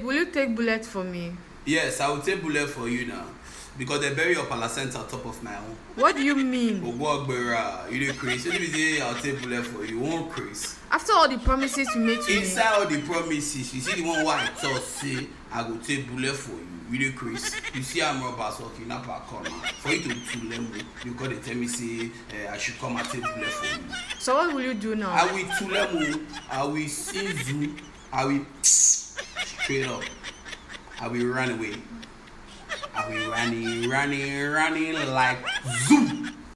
will you take bullet for me? Yes, I will take bullet for you now. Because they bury your placenta on top of my own. What do you mean? You don't crazy. Let me say I'll take bullet for you. Won't crazy. After all the promises you made to me. Inside all the promises, you see the one where I thought say I will take bullet for you. You don't crazy. You see I'm robbers or kidnapper corner. For you to them, you got to tell me say I should come and take bullet for you. So what will you do now? I will to them. I will seize you. I will straight up. I will run away. I will running like zoom.